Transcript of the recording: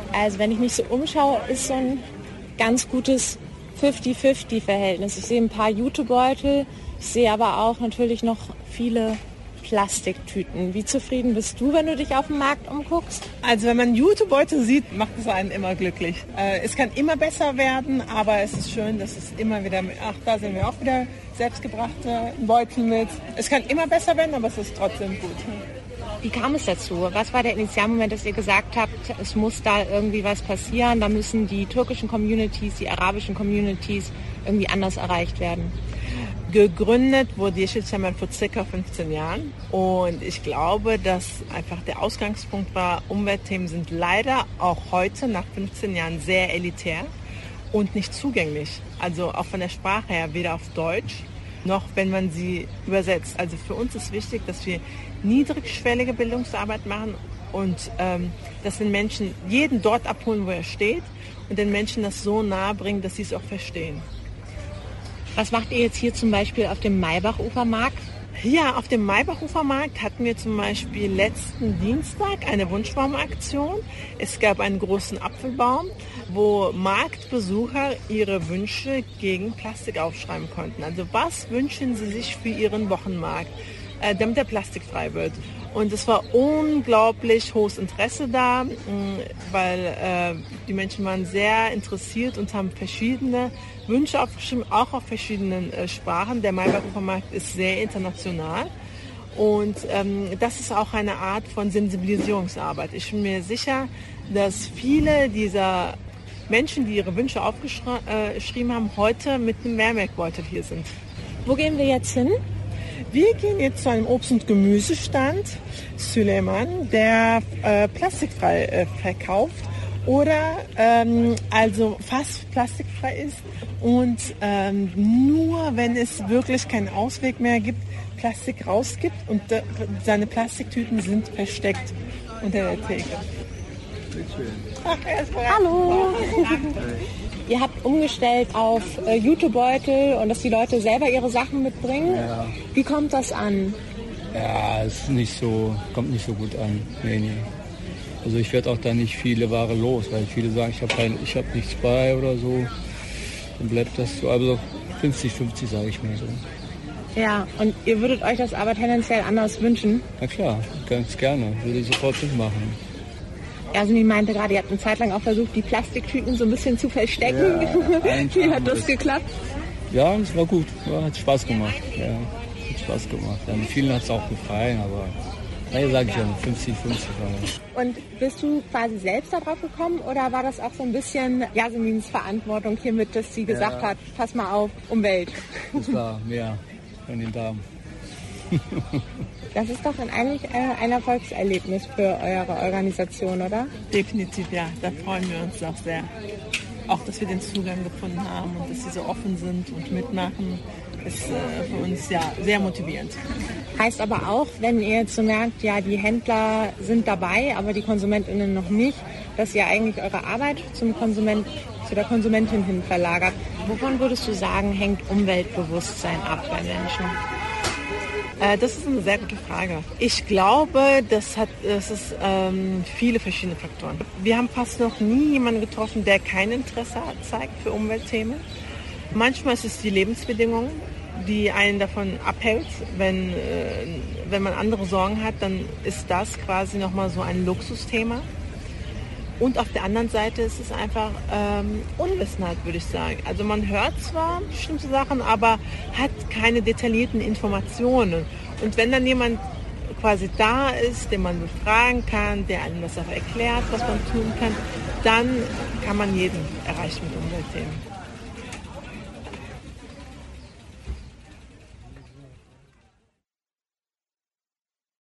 Also wenn ich mich so umschaue, ist so ein ganz gutes 50-50-Verhältnis. Ich sehe ein paar Jutebeutel, ich sehe aber auch natürlich noch viele Plastiktüten. Wie zufrieden bist du, wenn du dich auf dem Markt umguckst? Also wenn man Jutebeutel sieht, macht es einen immer glücklich. Es kann immer besser werden, aber es ist schön, dass es immer wieder, da sehen wir auch wieder selbstgebrachte Beutel mit. Es kann immer besser werden, aber es ist trotzdem gut. Wie kam es dazu? Was war der Initialmoment, dass ihr gesagt habt, es muss da irgendwie was passieren, da müssen die türkischen Communities, die arabischen Communities irgendwie anders erreicht werden? Gegründet wurde Yeşilçam vor ca. 15 Jahren und ich glaube, dass einfach der Ausgangspunkt war, Umweltthemen sind leider auch heute nach 15 Jahren sehr elitär und nicht zugänglich. Also auch von der Sprache her, weder auf Deutsch noch wenn man sie übersetzt. Also für uns ist wichtig, dass wir niedrigschwellige Bildungsarbeit machen und dass wir Menschen jeden dort abholen, wo er steht und den Menschen das so nahe bringen, dass sie es auch verstehen. Was macht ihr jetzt hier zum Beispiel auf dem Maybach-Ufermarkt? Ja, auf dem Maybach-Ufermarkt hatten wir zum Beispiel letzten Dienstag eine Wunschbaumaktion. Es gab einen großen Apfelbaum, wo Marktbesucher ihre Wünsche gegen Plastik aufschreiben konnten. Also was wünschen sie sich für ihren Wochenmarkt, damit er plastikfrei wird? Und es war unglaublich hohes Interesse da, weil die Menschen waren sehr interessiert und haben verschiedene Wünsche aufgeschrieben, auch auf verschiedenen Sprachen. Der Maybach-Ufermarkt ist sehr international und das ist auch eine Art von Sensibilisierungsarbeit. Ich bin mir sicher, dass viele dieser Menschen, die ihre Wünsche aufgeschrieben haben, heute mit einem Mehrwegbeutel hier sind. Wo gehen wir jetzt hin? Wir gehen jetzt zu einem Obst- und Gemüsestand, Süleyman, der plastikfrei verkauft oder also fast plastikfrei ist und nur wenn es wirklich keinen Ausweg mehr gibt, Plastik rausgibt und seine Plastiktüten sind versteckt unter der Theke. Hallo! Ihr habt umgestellt auf Jutebeutel und dass die Leute selber ihre Sachen mitbringen. Ja. Wie kommt das an? Ja, es ist kommt nicht so gut an. Nee. Also ich werde auch da nicht viele Ware los, weil viele sagen, ich habe nichts bei oder so. Dann bleibt das so, also 50-50 sage ich mal so. Ja, und ihr würdet euch das aber tendenziell anders wünschen? Na klar, ganz gerne. Würde ich sofort mitmachen. Jasmin meinte gerade, ihr habt eine Zeit lang auch versucht, die Plastiktüten so ein bisschen zu verstecken. Ja, wie hat das geklappt? Ja, es war gut. Ja, hat Spaß gemacht. Ja, hat Spaß gemacht. Ja, mit vielen hat es auch gefallen, aber naja, sage ich ja, 50-50. Und bist du quasi selbst darauf gekommen oder war das auch so ein bisschen Jasmins Verantwortung hiermit, dass sie gesagt hat, pass mal auf, Umwelt? Das war mehr von den Damen. Das ist doch eigentlich ein Erfolgserlebnis für eure Organisation, oder? Definitiv, ja. Da freuen wir uns auch sehr. Auch, dass wir den Zugang gefunden haben und dass sie so offen sind und mitmachen, ist für uns ja sehr motivierend. Heißt aber auch, wenn ihr jetzt so merkt, ja, die Händler sind dabei, aber die KonsumentInnen noch nicht, dass ihr eigentlich eure Arbeit zu der Konsumentin hin verlagert. Wovon würdest du sagen, hängt Umweltbewusstsein ab bei Menschen? Das ist eine sehr gute Frage. Ich glaube, das ist viele verschiedene Faktoren. Wir haben fast noch nie jemanden getroffen, der kein Interesse zeigt für Umweltthemen. Manchmal ist es die Lebensbedingungen, die einen davon abhält. Wenn man andere Sorgen hat, dann ist das quasi nochmal so ein Luxusthema. Und auf der anderen Seite ist es einfach Unwissenheit, würde ich sagen. Also man hört zwar bestimmte Sachen, aber hat keine detaillierten Informationen. Und wenn dann jemand quasi da ist, den man befragen kann, der einem das auch erklärt, was man tun kann, dann kann man jeden erreichen mit Umweltthemen.